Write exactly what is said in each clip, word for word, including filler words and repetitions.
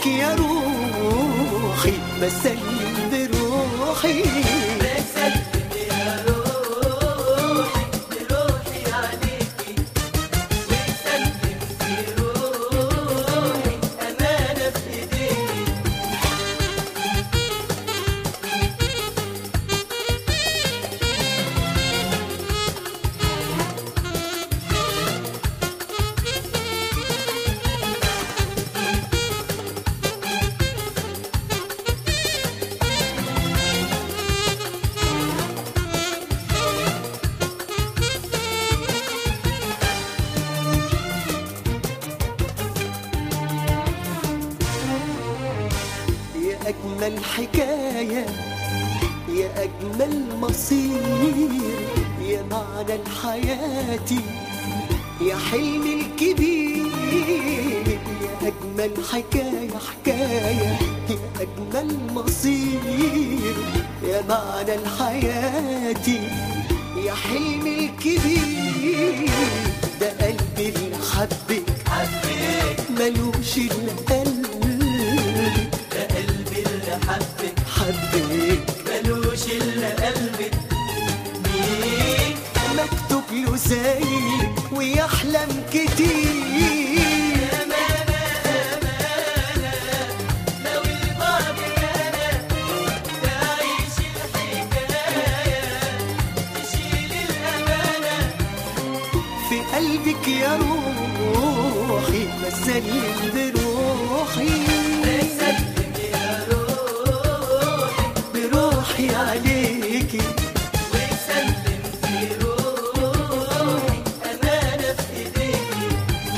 قلبك يا روحي بسلم بروحي بسلم يا روحي بروحي عليكي وسلم في روحي أمانة في إيديكي. أجمل حكاية يا أجمل مصير يا معنى الحياة يا حلمي الكبير يا أجمل حكاية حكاية يا أجمل مصير يا معنى الحياة يا حلمي الكبير. ده قلبي اللي حبك حبك ملوش إلا قلبك ده قلبي اللي حبك حبك ملوش إلا قلبك. مين مكتوب له زيك ويحلم كتير أمانة أمانة لو البعد أنا تعيش الحكاية تشيل الأمانة. في قلبك يا روحي بسلم بروحي بسلم يا روحي بروحي عليكي وسلم في روحي أمانة في إيديكي.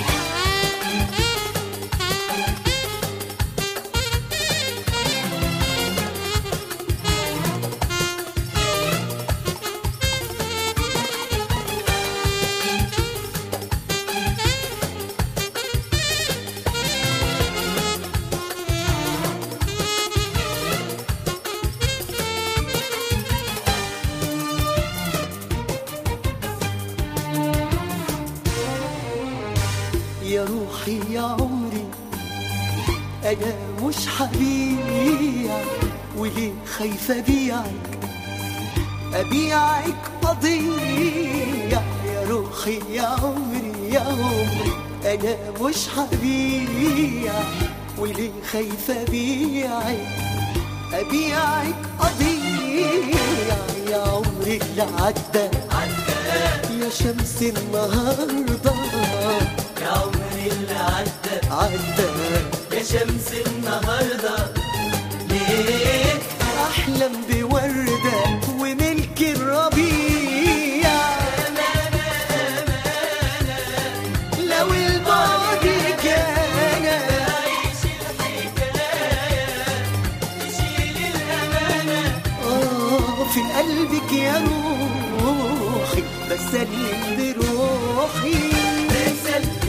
يا روحي يا عمري أنا مش هبيعك وليه خايفة أبيعك أبيعك أضيع. يا روحي يا عمري يا عمري أنا مش هبيعك وليه خايفة أبيعك أبيعك أضيع. يا عمري اللي عدى يا شمس النهارده يا عمري اللي عدى عدى يا شمس النهارده ليه أحلم بوردة وملك الربيع. أمانة أمانة لو البعد كان تعيش الحكاية تشيل الأمانة. آه في قلبك يا روحي بسلم بروحي بسلم